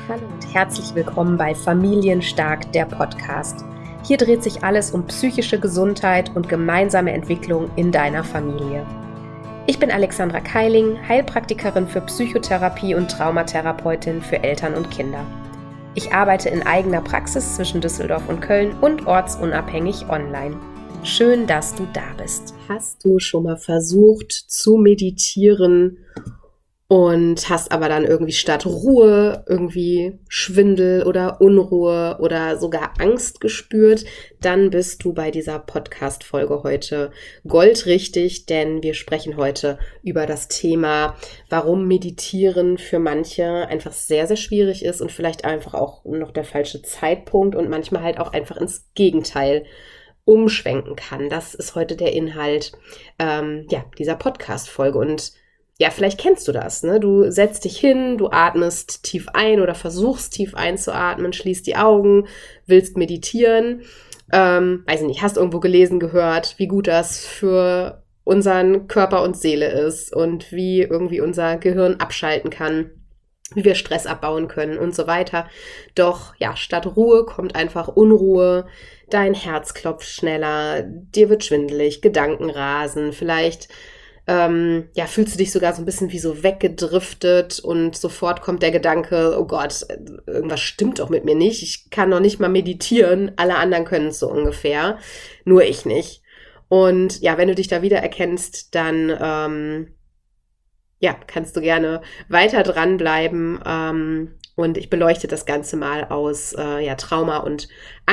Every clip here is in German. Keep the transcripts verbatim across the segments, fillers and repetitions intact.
Hallo und herzlich willkommen bei Familienstark, der Podcast. Hier dreht sich alles um psychische Gesundheit und gemeinsame Entwicklung in deiner Familie. Ich bin Alexandra Keiling, Heilpraktikerin für Psychotherapie und Traumatherapeutin für Eltern und Kinder. Ich arbeite in eigener Praxis zwischen Düsseldorf und Köln und ortsunabhängig online. Schön, dass du da bist. Hast du schon mal versucht zu meditieren und hast aber dann irgendwie statt Ruhe irgendwie Schwindel oder Unruhe oder sogar Angst gespürt, dann bist du bei dieser Podcast-Folge heute goldrichtig, denn wir sprechen heute über das Thema, warum Meditieren für manche einfach sehr, sehr schwierig ist und vielleicht einfach auch noch der falsche Zeitpunkt und manchmal halt auch einfach ins Gegenteil umschwenken kann. Das ist heute der Inhalt ähm, ja, dieser Podcast-Folge und ja, vielleicht kennst du das, ne? Du setzt dich hin, du atmest tief ein oder versuchst tief einzuatmen, schließt die Augen, willst meditieren. Ähm, weiß ich nicht, hast irgendwo gelesen, gehört, wie gut das für unseren Körper und Seele ist und wie irgendwie unser Gehirn abschalten kann, wie wir Stress abbauen können und so weiter. Doch ja, statt Ruhe kommt einfach Unruhe, dein Herz klopft schneller, dir wird schwindelig, Gedanken rasen, vielleicht Ähm, ja, fühlst du dich sogar so ein bisschen wie so weggedriftet und sofort kommt der Gedanke, oh Gott, irgendwas stimmt doch mit mir nicht, ich kann noch nicht mal meditieren, alle anderen können es so ungefähr, nur ich nicht. Und ja, wenn du dich da wiedererkennst, dann ähm, ja, kannst du gerne weiter dranbleiben ähm, und ich beleuchte das Ganze mal aus äh, ja, Trauma- und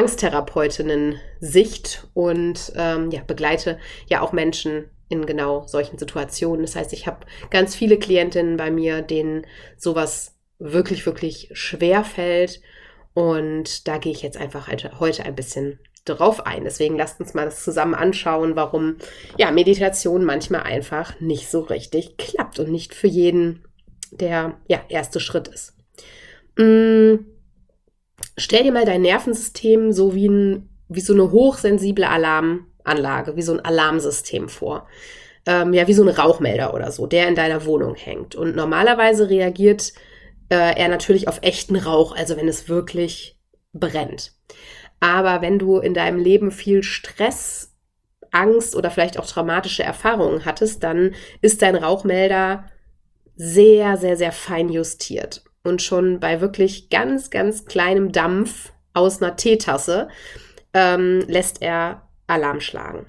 Angsttherapeutinnen-Sicht und ähm, ja, begleite ja auch Menschen in genau solchen Situationen. Das heißt, ich habe ganz viele Klientinnen bei mir, denen sowas wirklich, wirklich schwer fällt. Und da gehe ich jetzt einfach heute ein bisschen drauf ein. Deswegen lasst uns mal das zusammen anschauen, warum ja, Meditation manchmal einfach nicht so richtig klappt und nicht für jeden der ja, erste Schritt ist. Hm, stell dir mal dein Nervensystem so wie, ein, wie so eine hochsensible Alarm Anlage, wie so ein Alarmsystem vor. Ähm, ja, wie so ein Rauchmelder oder so, der in deiner Wohnung hängt. Und normalerweise reagiert äh, er natürlich auf echten Rauch, also wenn es wirklich brennt. Aber wenn du in deinem Leben viel Stress, Angst oder vielleicht auch traumatische Erfahrungen hattest, dann ist dein Rauchmelder sehr, sehr, sehr fein justiert. Und schon bei wirklich ganz, ganz kleinem Dampf aus einer Teetasse ähm, lässt er Alarm schlagen.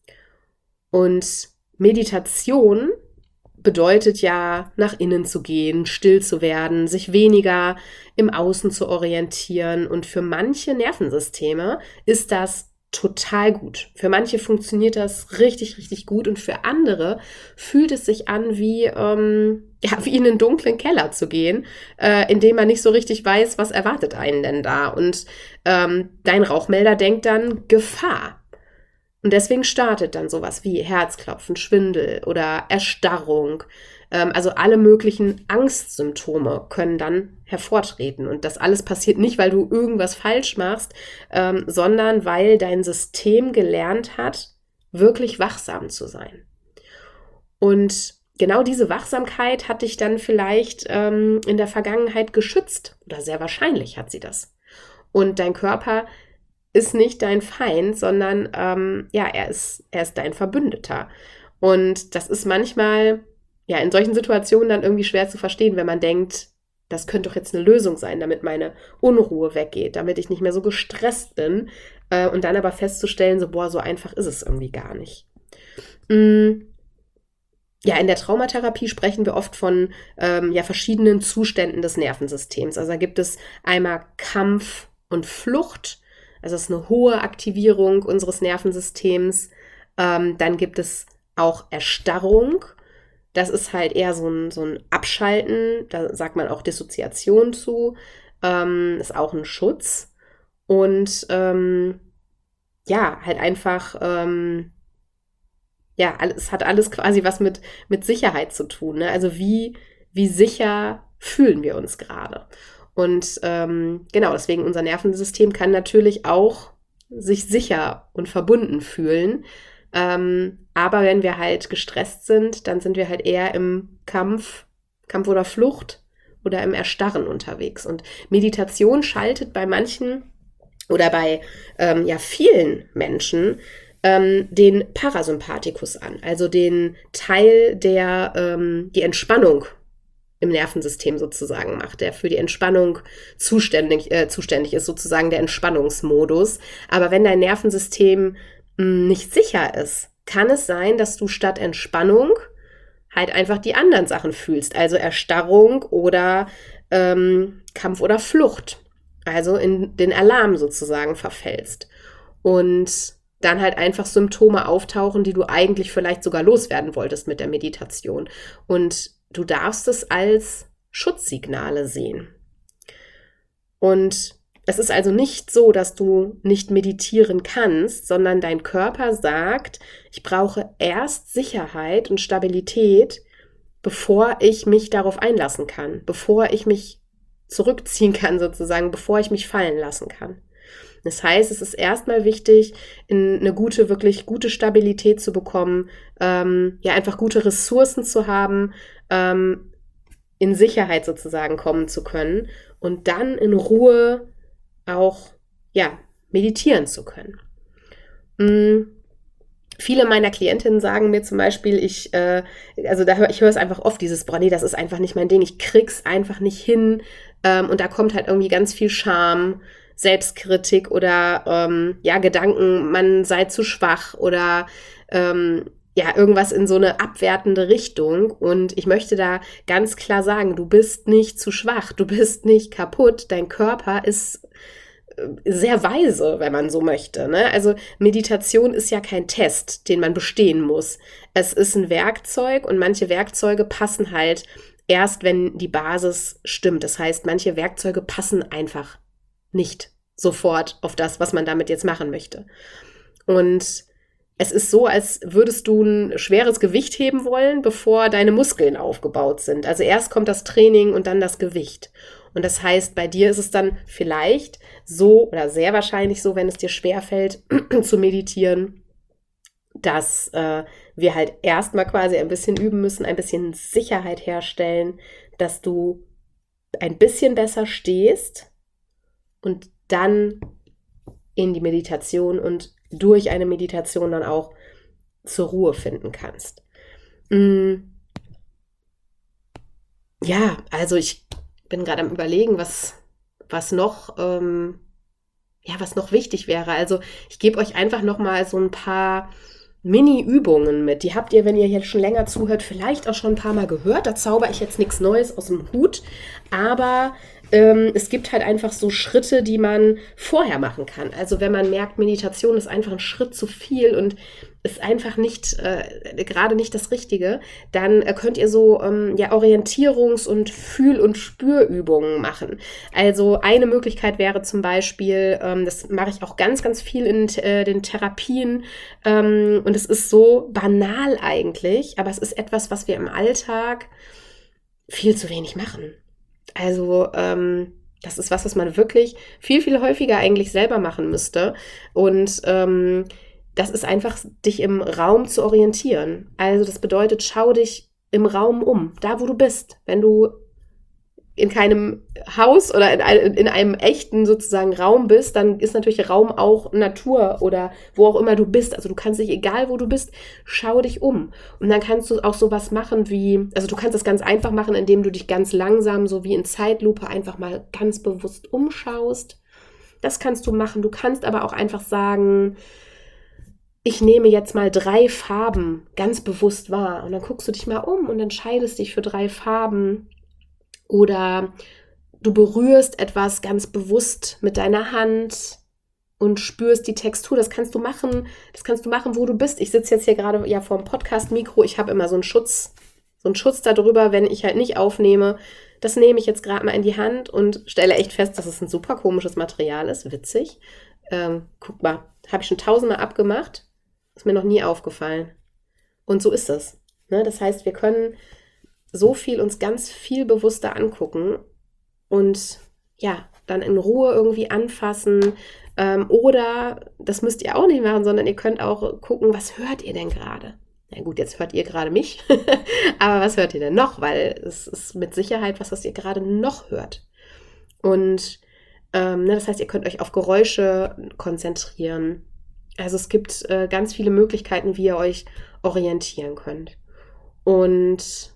Und Meditation bedeutet ja, nach innen zu gehen, still zu werden, sich weniger im Außen zu orientieren. Und für manche Nervensysteme ist das total gut. Für manche funktioniert das richtig, richtig gut. Und für andere fühlt es sich an, wie, ähm, ja, wie in einen dunklen Keller zu gehen, äh, in dem man nicht so richtig weiß, was erwartet einen denn da. Und ähm, dein Rauchmelder denkt dann Gefahr. Und deswegen startet dann sowas wie Herzklopfen, Schwindel oder Erstarrung. Ähm, also alle möglichen Angstsymptome können dann hervortreten. Und das alles passiert nicht, weil du irgendwas falsch machst, ähm, sondern weil dein System gelernt hat, wirklich wachsam zu sein. Und genau diese Wachsamkeit hat dich dann vielleicht ähm, in der Vergangenheit geschützt. Oder sehr wahrscheinlich hat sie das. Und dein Körper ist nicht dein Feind, sondern ähm, ja, er ist, er ist dein Verbündeter. Und das ist manchmal ja in solchen Situationen dann irgendwie schwer zu verstehen, wenn man denkt, das könnte doch jetzt eine Lösung sein, damit meine Unruhe weggeht, damit ich nicht mehr so gestresst bin. Äh, und dann aber festzustellen, so boah, so einfach ist es irgendwie gar nicht. Mm. Ja, in der Traumatherapie sprechen wir oft von ähm, ja, verschiedenen Zuständen des Nervensystems. Also da gibt es einmal Kampf und Flucht. Also es ist eine hohe Aktivierung unseres Nervensystems. Ähm, dann gibt es auch Erstarrung. Das ist halt eher so ein, so ein Abschalten. Da sagt man auch Dissoziation zu. Ähm, ist auch ein Schutz. Und ähm, ja, halt einfach, ähm, ja, es hat alles quasi was mit, mit Sicherheit zu tun. Ne? Also wie, wie sicher fühlen wir uns gerade? Und ähm, genau, deswegen unser Nervensystem kann natürlich auch sich sicher und verbunden fühlen. Ähm, aber wenn wir halt gestresst sind, dann sind wir halt eher im Kampf, Kampf oder Flucht oder im Erstarren unterwegs. Und Meditation schaltet bei manchen oder bei ähm, ja, vielen Menschen ähm, den Parasympathikus an, also den Teil, der ähm, die Entspannung im Nervensystem sozusagen macht, der für die Entspannung zuständig, äh, zuständig ist, sozusagen der Entspannungsmodus. Aber wenn dein Nervensystem mh, nicht sicher ist, kann es sein, dass du statt Entspannung halt einfach die anderen Sachen fühlst, also Erstarrung oder ähm, Kampf oder Flucht, also in den Alarm sozusagen verfällst. Und dann halt einfach Symptome auftauchen, die du eigentlich vielleicht sogar loswerden wolltest mit der Meditation. Und du darfst es als Schutzsignale sehen. Und es ist also nicht so, dass du nicht meditieren kannst, sondern dein Körper sagt, ich brauche erst Sicherheit und Stabilität, bevor ich mich darauf einlassen kann, bevor ich mich zurückziehen kann sozusagen, bevor ich mich fallen lassen kann. Das heißt, es ist erstmal wichtig, in eine gute, wirklich gute Stabilität zu bekommen, ähm, ja einfach gute Ressourcen zu haben, ähm, in Sicherheit sozusagen kommen zu können und dann in Ruhe auch ja meditieren zu können. Mhm. Viele meiner Klientinnen sagen mir zum Beispiel, ich, äh, also da höre ich höre es einfach oft, dieses, boah, nee, das ist einfach nicht mein Ding, ich krieg's einfach nicht hin, ähm, und da kommt halt irgendwie ganz viel Scham, Selbstkritik oder ähm, ja Gedanken, man sei zu schwach oder ähm, ja irgendwas in so eine abwertende Richtung. Und ich möchte da ganz klar sagen, du bist nicht zu schwach, du bist nicht kaputt, dein Körper ist sehr weise, wenn man so möchte, ne? Also Meditation ist ja kein Test, den man bestehen muss. Es ist ein Werkzeug und manche Werkzeuge passen halt erst, wenn die Basis stimmt. Das heißt, manche Werkzeuge passen einfach nicht sofort auf das, was man damit jetzt machen möchte. Und es ist so, als würdest du ein schweres Gewicht heben wollen, bevor deine Muskeln aufgebaut sind. Also erst kommt das Training und dann das Gewicht. Und das heißt, bei dir ist es dann vielleicht so oder sehr wahrscheinlich so, wenn es dir schwerfällt zu meditieren, dass äh, wir halt erstmal quasi ein bisschen üben müssen, ein bisschen Sicherheit herstellen, dass du ein bisschen besser stehst und dann in die Meditation und durch eine Meditation dann auch zur Ruhe finden kannst. Mm. Ja, also ich bin gerade am Überlegen, was, was noch, ähm, ja, was noch wichtig wäre. Also ich gebe euch einfach noch mal so ein paar Mini-Übungen mit. Die habt ihr, wenn ihr jetzt schon länger zuhört, vielleicht auch schon ein paar Mal gehört. Da zauber ich jetzt nichts Neues aus dem Hut. Aber ähm, es gibt halt einfach so Schritte, die man vorher machen kann. Also wenn man merkt, Meditation ist einfach ein Schritt zu viel und ist einfach nicht, äh, gerade nicht das Richtige, dann äh, könnt ihr so ähm, ja, Orientierungs- und Fühl- und Spürübungen machen. Also eine Möglichkeit wäre zum Beispiel, ähm, das mache ich auch ganz, ganz viel in äh, den Therapien, ähm, und es ist so banal eigentlich, aber es ist etwas, was wir im Alltag viel zu wenig machen. Also ähm, das ist was, was man wirklich viel, viel häufiger eigentlich selber machen müsste. Und ähm, das ist einfach, dich im Raum zu orientieren. Also das bedeutet, schau dich im Raum um, da wo du bist. Wenn du in keinem Haus oder in, ein, in einem echten sozusagen Raum bist, dann ist natürlich Raum auch Natur oder wo auch immer du bist. Also du kannst dich, egal wo du bist, schau dich um. Und dann kannst du auch sowas machen wie, also du kannst das ganz einfach machen, indem du dich ganz langsam, so wie in Zeitlupe, einfach mal ganz bewusst umschaust. Das kannst du machen. Du kannst aber auch einfach sagen, ich nehme jetzt mal drei Farben ganz bewusst wahr. Und dann guckst du dich mal um und entscheidest dich für drei Farben. Oder du berührst etwas ganz bewusst mit deiner Hand und spürst die Textur. Das kannst du machen, das kannst du machen, wo du bist. Ich sitze jetzt hier gerade ja vor dem Podcast-Mikro. Ich habe immer so einen Schutz, so einen Schutz darüber, wenn ich halt nicht aufnehme. Das nehme ich jetzt gerade mal in die Hand und stelle echt fest, dass es ein super komisches Material ist. Witzig. Ähm, guck mal, habe ich schon tausendmal abgemacht. Ist mir noch nie aufgefallen. Und so ist es. Ne? Das heißt, wir können so viel uns ganz viel bewusster angucken und ja, dann in Ruhe irgendwie anfassen, ähm, oder, das müsst ihr auch nicht machen, sondern ihr könnt auch gucken, was hört ihr denn gerade? Na gut, jetzt hört ihr gerade mich, aber was hört ihr denn noch? Weil es ist mit Sicherheit was, was ihr gerade noch hört. Und ähm, ne, das heißt, ihr könnt euch auf Geräusche konzentrieren. Also es gibt äh, ganz viele Möglichkeiten, wie ihr euch orientieren könnt. Und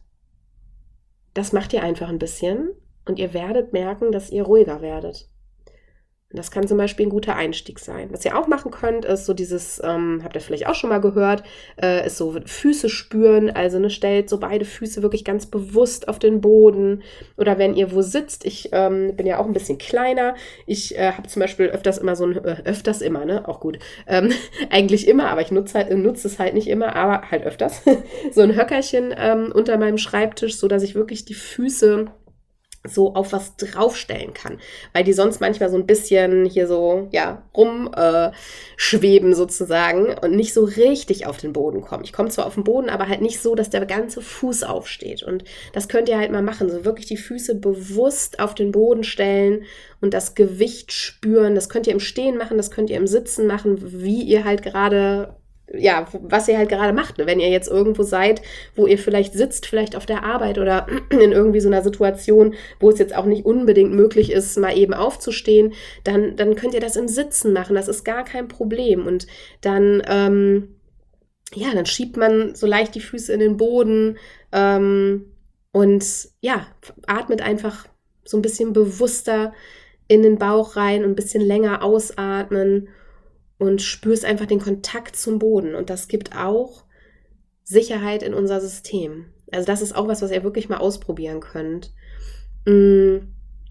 das macht ihr einfach ein bisschen und ihr werdet merken, dass ihr ruhiger werdet. Das kann zum Beispiel ein guter Einstieg sein. Was ihr auch machen könnt, ist so dieses, ähm, habt ihr vielleicht auch schon mal gehört, äh, ist so Füße spüren. Also ne, stellt so beide Füße wirklich ganz bewusst auf den Boden. Oder wenn ihr wo sitzt, ich ähm, bin ja auch ein bisschen kleiner. Ich äh, habe zum Beispiel öfters immer so ein, äh, öfters immer, ne, auch gut. Ähm, eigentlich immer, aber ich nutze halt, nutze es halt nicht immer, aber halt öfters. So ein Höckerchen ähm, unter meinem Schreibtisch, so dass ich wirklich die Füße so auf was draufstellen kann, weil die sonst manchmal so ein bisschen hier so, ja, rumschweben äh, sozusagen und nicht so richtig auf den Boden kommen. Ich komme zwar auf den Boden, aber halt nicht so, dass der ganze Fuß aufsteht und das könnt ihr halt mal machen, so wirklich die Füße bewusst auf den Boden stellen und das Gewicht spüren. Das könnt ihr im Stehen machen, das könnt ihr im Sitzen machen, wie ihr halt gerade ja, was ihr halt gerade macht. Wenn ihr jetzt irgendwo seid, wo ihr vielleicht sitzt, vielleicht auf der Arbeit oder in irgendwie so einer Situation, wo es jetzt auch nicht unbedingt möglich ist, mal eben aufzustehen, dann, dann könnt ihr das im Sitzen machen. Das ist gar kein Problem. Und dann, ähm, ja, dann schiebt man so leicht die Füße in den Boden ähm, und ja, atmet einfach so ein bisschen bewusster in den Bauch rein und ein bisschen länger ausatmen. Und spürst einfach den Kontakt zum Boden. Und das gibt auch Sicherheit in unser System. Also das ist auch was, was ihr wirklich mal ausprobieren könnt. Dann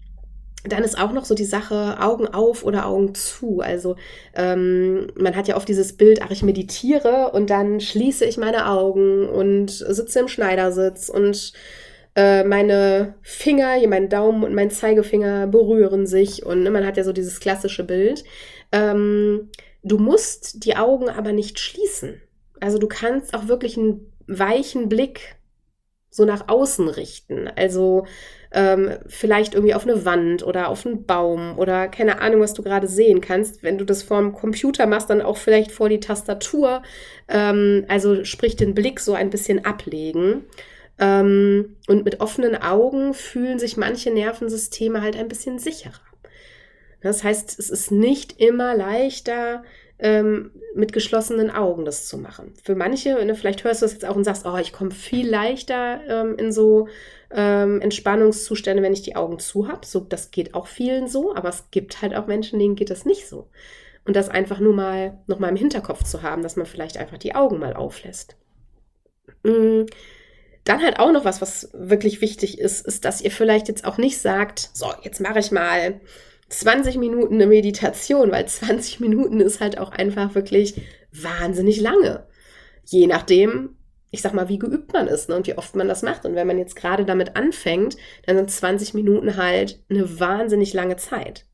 ist auch noch so die Sache Augen auf oder Augen zu. Also ähm, man hat ja oft dieses Bild, ach, ich meditiere und dann schließe ich meine Augen und sitze im Schneidersitz und äh, meine Finger, hier mein Daumen und mein Zeigefinger berühren sich. Und ne, man hat ja so dieses klassische Bild. Ähm, Du musst die Augen aber nicht schließen. Also du kannst auch wirklich einen weichen Blick so nach außen richten. Also ähm, vielleicht irgendwie auf eine Wand oder auf einen Baum oder keine Ahnung, was du gerade sehen kannst. Wenn du das vorm Computer machst, dann auch vielleicht vor die Tastatur. Ähm, also sprich den Blick so ein bisschen ablegen. Ähm, und mit offenen Augen fühlen sich manche Nervensysteme halt ein bisschen sicherer. Das heißt, es ist nicht immer leichter, ähm, mit geschlossenen Augen das zu machen. Für manche, ne, vielleicht hörst du das jetzt auch und sagst, oh, ich komme viel leichter ähm, in so ähm, Entspannungszustände, wenn ich die Augen zu habe. So, das geht auch vielen so, aber es gibt halt auch Menschen, denen geht das nicht so. Und das einfach nur mal noch mal im Hinterkopf zu haben, dass man vielleicht einfach die Augen mal auflässt. Mhm. Dann halt auch noch was, was wirklich wichtig ist, ist, dass ihr vielleicht jetzt auch nicht sagt, so, jetzt mache ich mal zwanzig Minuten eine Meditation, weil zwanzig Minuten ist halt auch einfach wirklich wahnsinnig lange. Je nachdem, ich sag mal, wie geübt man ist, ne, und wie oft man das macht. Und wenn man jetzt gerade damit anfängt, dann sind zwanzig Minuten halt eine wahnsinnig lange Zeit.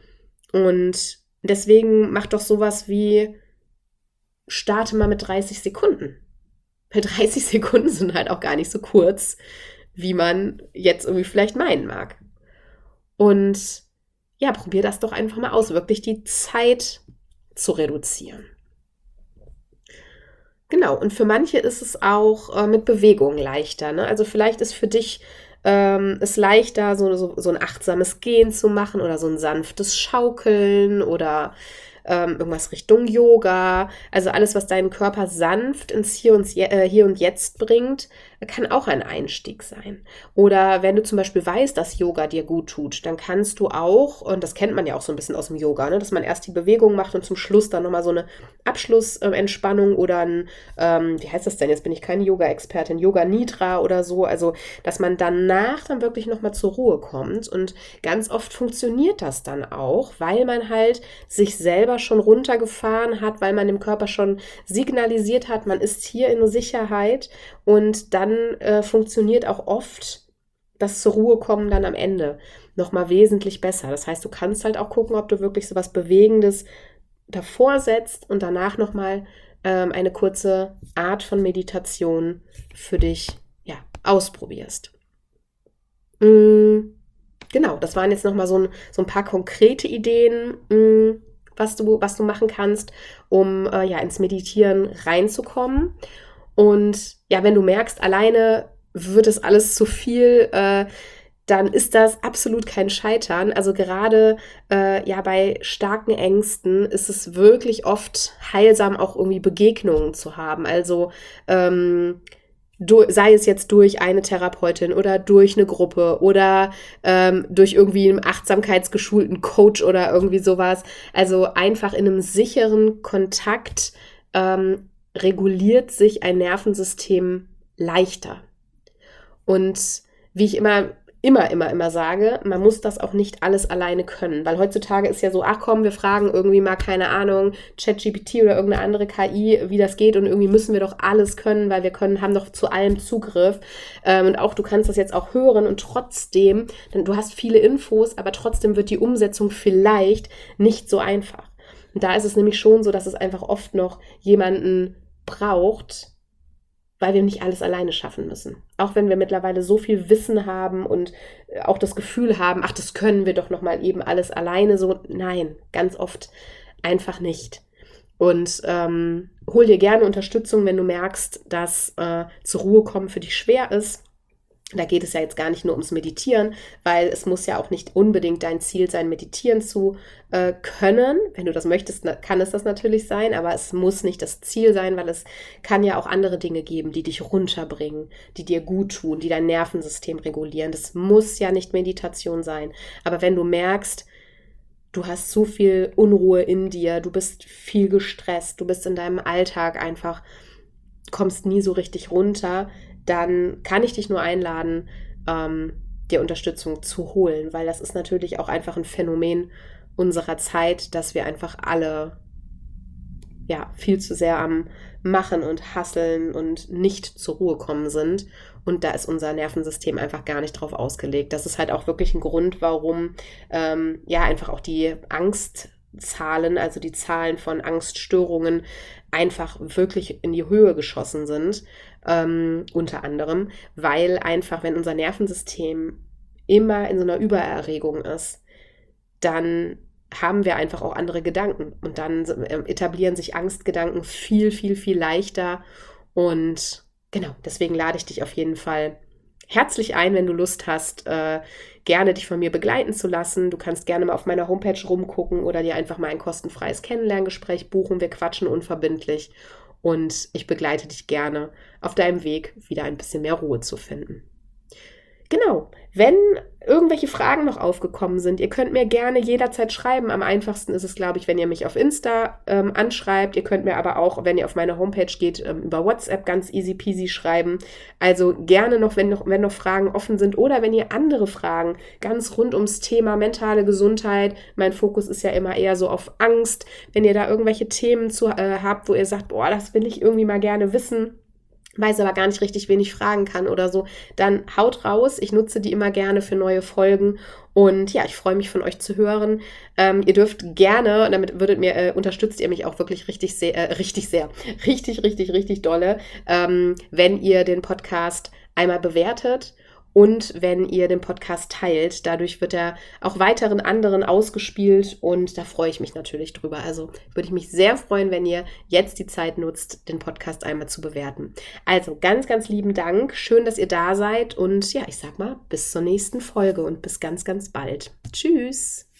Und deswegen macht doch sowas wie, starte mal mit dreißig Sekunden. Weil dreißig Sekunden sind halt auch gar nicht so kurz, wie man jetzt irgendwie vielleicht meinen mag. Und ja, probier das doch einfach mal aus, wirklich die Zeit zu reduzieren. Genau, und für manche ist es auch äh, mit Bewegung leichter. Ne? Also vielleicht ist für dich ähm, es leichter, so, so, so ein achtsames Gehen zu machen oder so ein sanftes Schaukeln oder ähm, irgendwas Richtung Yoga. Also alles, was deinen Körper sanft ins Hier und, Je- äh, Hier und Jetzt bringt, kann auch ein Einstieg sein. Oder wenn du zum Beispiel weißt, dass Yoga dir gut tut, dann kannst du auch, und das kennt man ja auch so ein bisschen aus dem Yoga, ne, dass man erst die Bewegung macht und zum Schluss dann nochmal so eine Abschlussentspannung oder ein, ähm, wie heißt das denn? Jetzt bin ich keine Yoga-Expertin, Yoga Nidra oder so. Also, dass man danach dann wirklich nochmal zur Ruhe kommt. Und ganz oft funktioniert das dann auch, weil man halt sich selber schon runtergefahren hat, weil man dem Körper schon signalisiert hat, man ist hier in Sicherheit und dann äh, funktioniert auch oft das zur Ruhe kommen dann am Ende nochmal wesentlich besser. Das heißt, du kannst halt auch gucken, ob du wirklich so was Bewegendes davor setzt und danach nochmal ähm, eine kurze Art von Meditation für dich ja, ausprobierst. Mhm. Genau, das waren jetzt nochmal so ein, so ein paar konkrete Ideen, mh, was du, was du machen kannst, um äh, ja, ins Meditieren reinzukommen. Und ja, wenn du merkst, alleine wird es alles zu viel, äh, dann ist das absolut kein Scheitern. Also gerade äh, ja bei starken Ängsten ist es wirklich oft heilsam, auch irgendwie Begegnungen zu haben. Also ähm, du, sei es jetzt durch eine Therapeutin oder durch eine Gruppe oder ähm, durch irgendwie einen achtsamkeitsgeschulten Coach oder irgendwie sowas. Also einfach in einem sicheren Kontakt ähm, reguliert sich ein Nervensystem leichter. Und wie ich immer, immer, immer, immer sage, man muss das auch nicht alles alleine können. Weil heutzutage ist ja so, ach komm, wir fragen irgendwie mal, keine Ahnung, ChatGPT oder irgendeine andere K I, wie das geht. Und irgendwie müssen wir doch alles können, weil wir können, haben doch zu allem Zugriff. Ähm, und auch du kannst das jetzt auch hören und trotzdem, denn du hast viele Infos, aber trotzdem wird die Umsetzung vielleicht nicht so einfach. Und da ist es nämlich schon so, dass es einfach oft noch jemanden braucht, weil wir nicht alles alleine schaffen müssen. Auch wenn wir mittlerweile so viel Wissen haben und auch das Gefühl haben, ach, das können wir doch noch mal eben alles alleine so. Nein, ganz oft einfach nicht. Und ähm, hol dir gerne Unterstützung, wenn du merkst, dass äh, zur Ruhe kommen für dich schwer ist. Da geht es ja jetzt gar nicht nur ums Meditieren, weil es muss ja auch nicht unbedingt dein Ziel sein, meditieren zu äh, können. Wenn du das möchtest, kann es das natürlich sein, aber es muss nicht das Ziel sein, weil es kann ja auch andere Dinge geben, die dich runterbringen, die dir gut tun, die dein Nervensystem regulieren. Das muss ja nicht Meditation sein. Aber wenn du merkst, du hast so viel Unruhe in dir, du bist viel gestresst, du bist in deinem Alltag einfach, kommst nie so richtig runter, dann kann ich dich nur einladen, ähm, dir Unterstützung zu holen, weil das ist natürlich auch einfach ein Phänomen unserer Zeit, dass wir einfach alle ja viel zu sehr am Machen und Hasseln und nicht zur Ruhe kommen sind. Und da ist unser Nervensystem einfach gar nicht drauf ausgelegt. Das ist halt auch wirklich ein Grund, warum ähm, ja einfach auch die Angstzahlen, also die Zahlen von Angststörungen einfach wirklich in die Höhe geschossen sind, ähm, unter anderem, weil einfach, wenn unser Nervensystem immer in so einer Übererregung ist, dann haben wir einfach auch andere Gedanken und dann etablieren sich Angstgedanken viel, viel, viel leichter und genau, deswegen lade ich dich auf jeden Fall herzlich ein, wenn du Lust hast, äh, gerne dich von mir begleiten zu lassen. Du kannst gerne mal auf meiner Homepage rumgucken oder dir einfach mal ein kostenfreies Kennenlerngespräch buchen. Wir quatschen unverbindlich und ich begleite dich gerne auf deinem Weg, wieder ein bisschen mehr Ruhe zu finden. Genau, wenn irgendwelche Fragen noch aufgekommen sind, ihr könnt mir gerne jederzeit schreiben. Am einfachsten ist es, glaube ich, wenn ihr mich auf Insta ähm, anschreibt. Ihr könnt mir aber auch, wenn ihr auf meine Homepage geht, ähm, über WhatsApp ganz easy peasy schreiben. Also gerne noch, wenn noch, wenn noch Fragen offen sind oder wenn ihr andere Fragen ganz rund ums Thema mentale Gesundheit, mein Fokus ist ja immer eher so auf Angst, wenn ihr da irgendwelche Themen zu, äh, habt, wo ihr sagt, boah, das will ich irgendwie mal gerne wissen, weiß aber gar nicht richtig, wen ich fragen kann oder so, dann haut raus. Ich nutze die immer gerne für neue Folgen und ja, ich freue mich von euch zu hören. Ähm, ihr dürft gerne, und damit würdet mir, äh, unterstützt ihr mich auch wirklich richtig sehr, äh, richtig sehr, richtig, richtig, richtig dolle, ähm, wenn ihr den Podcast einmal bewertet und wenn ihr den Podcast teilt. Dadurch wird er auch weiteren anderen ausgespielt und da freue ich mich natürlich drüber. Also würde ich mich sehr freuen, wenn ihr jetzt die Zeit nutzt, den Podcast einmal zu bewerten. Also ganz, ganz lieben Dank. Schön, dass ihr da seid und ja, ich sag mal, bis zur nächsten Folge und bis ganz, ganz bald. Tschüss!